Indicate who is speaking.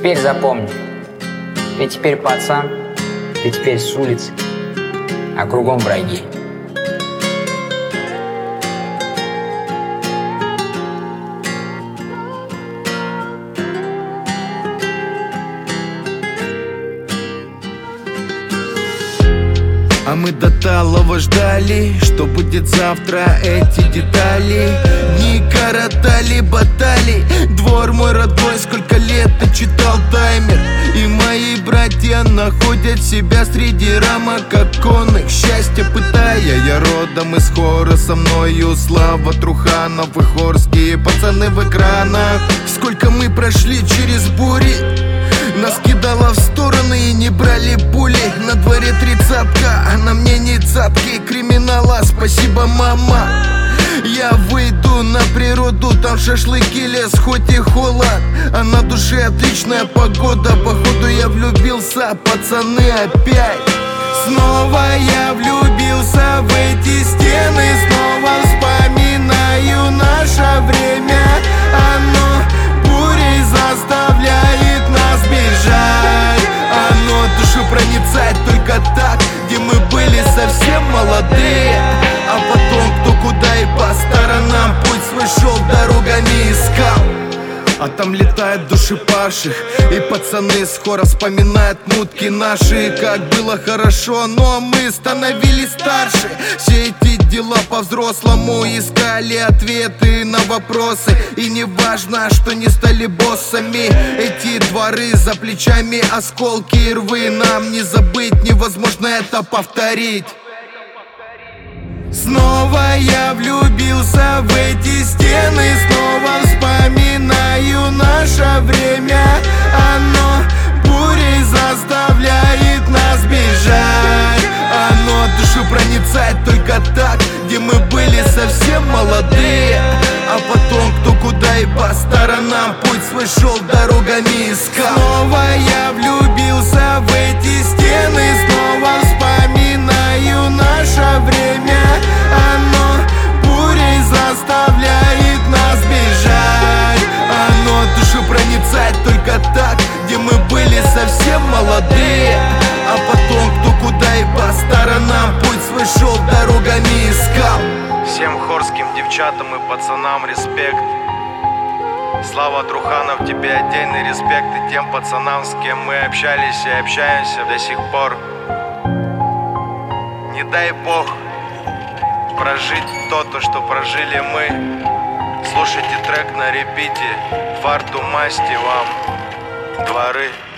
Speaker 1: теперь запомни, ты теперь пацан, ты теперь с улицы, а кругом враги.
Speaker 2: А мы до талого ждали, что будет завтра, эти детали. Дни коротали, ботали, двор мой родной, сколько лет ты читал таймер. И мои братья находят себя среди рамок оконных, счастья пытая. Я родом из хора, со мною Слава Труханов и хорские пацаны в экранах. Сколько мы прошли через бури, нас кидало в стороны и не брали пули. На дворе 30-ка, а на мне не цапки криминала. Спасибо, мама. Я выйду на природу, там шашлыки, лес, хоть и холод, а на душе отличная погода. Походу я влюбился, пацаны, опять. Снова я влюбился в эти стены, снова вспоминаю наше время. Оно бурей заставляет нас бежать, оно душу проницает только так, где мы были совсем молодые. А потом кто куда и по сторонам путь свой шел, дорогами искал. А там летают души павших, и пацаны с хора вспоминают мутки наши. Как было хорошо, но мы становились старше. Все эти дела по-взрослому искали ответы на вопросы. И не важно, что не стали боссами. Эти дворы за плечами, осколки и рвы. Нам не забыть, невозможно это повторить. Снова я влюбился в эти стены, снова вспоминаю наше время. Оно бурей заставляет нас бежать, оно душу проницает только так, где мы были совсем молодые. А потом кто куда и по сторонам путь свой шел, дорогами искал. Снова я влюбился в эти стены, снова вспоминаю наше время. Оно бурей заставляет нас бежать, оно душу проницает только так, где мы были совсем молодые. А потом кто куда и по сторонам путь свой шел, дорогами искал.
Speaker 3: Всем хорским девчатам и пацанам респект. Слава Труханов, тебе отдельный респект. И тем пацанам, с кем мы общались и общаемся до сих пор. Не дай бог прожить то, что прожили мы. Слушайте трек на репите. Фарту масти вам, дворы.